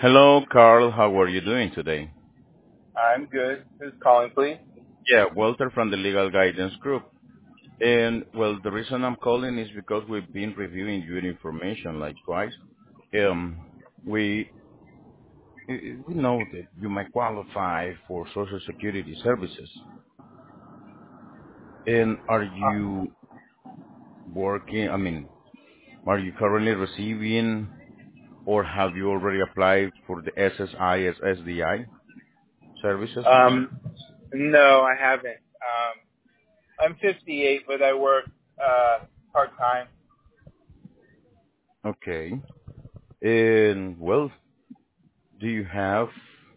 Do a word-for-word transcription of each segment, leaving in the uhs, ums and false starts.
Hello, Carl. How are you doing today? I'm good. Who's calling, please? Yeah, Walter from the Legal Guidance Group. And well, the reason I'm calling is because we've been reviewing your information like twice. Um, we we know that you might qualify for Social Security services. And are you working? I mean, are you currently receiving, or have you already applied for the S S I as S D I services? Um, no, I haven't. Um, I'm fifty-eight, but I work uh, part time. Okay. And well, do you have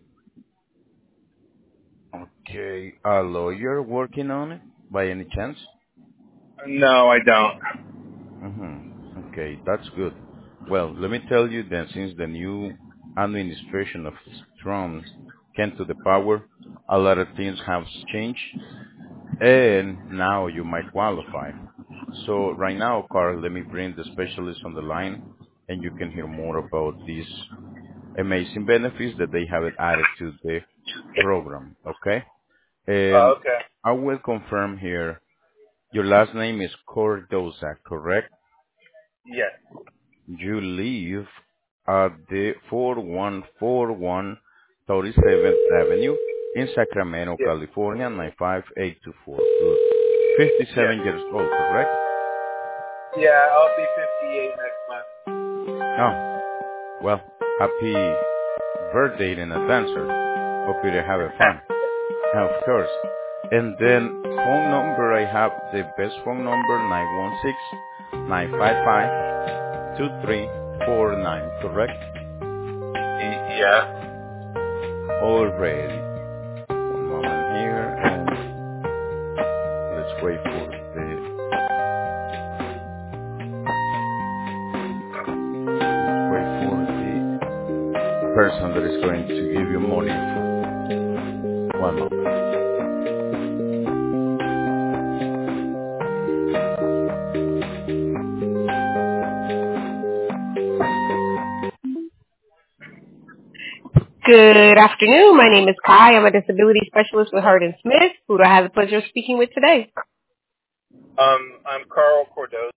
Okay, a lawyer working on it by any chance? No, I don't. Mm-hmm. Okay, that's good. Well, let me tell you then, since the new administration of Trump came to the power, a lot of things have changed, and now you might qualify. So right now, Carl, let me bring the specialist on the line, and you can hear more about these amazing benefits that they have added to the program. Okay, and Oh, okay. I will confirm here. Your last name is Cordoza, correct? Yes. You live at the four one four one thirty-seventh Avenue in Sacramento, Yes. California, nine five eight two four. Good. Yes. fifty-seven years old, correct? Yeah, I'll be fifty-eight next month. Oh, well, happy birthday in advance, sir. Hope you have a fun. Of course. And then phone number, I have the best phone number, nine one six, nine five five, two three four nine, correct? Y- Yeah. Already. One moment here, and let's wait for the let's wait for the person that is going to give you more info. One moment. Good afternoon. My name is Kai. I'm a disability specialist with Hardin Smith. Who do I have the pleasure of speaking with today? Um, I'm Carl Cordoza.